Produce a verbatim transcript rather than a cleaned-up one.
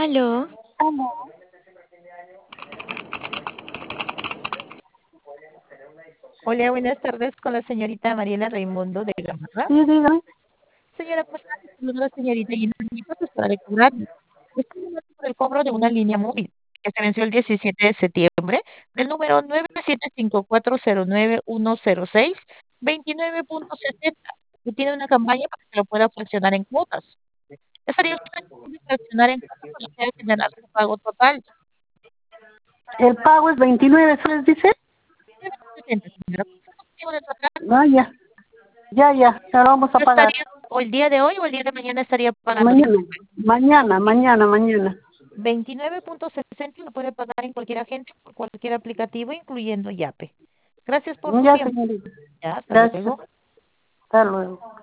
Aló, Hola, buenas tardes con la señorita Mariela Raimundo de Gamarra. Sí, dígame. Señora, pues saludo a la señorita y mi pues para cobrarle. Estoy llamando por el cobro de una línea móvil que se venció el diecisiete de septiembre del número nueve siete cinco cuatro cero nueve uno cero seis veintinueve punto sesenta y tiene una campaña para que lo pueda fraccionar en cuotas. Estaría usted dispuesto a fraccionar en cuotas para que pueda generar su pago total. El pago es veintinueve soles, dice. setenta, señora. ¿Con qué motivo de tratar? Ah, ya. Ya, ya. Ya lo vamos a ¿Lo pagar. estaría o el día de hoy o el día de mañana estaría pagando? Mañana. Mañana, mañana, mañana. veintinueve punto sesenta lo puede pagar en cualquier agente, por cualquier aplicativo, incluyendo Yape. Gracias por su Ya, tiempo. señorita. Ya, hasta Gracias. luego. Hasta luego.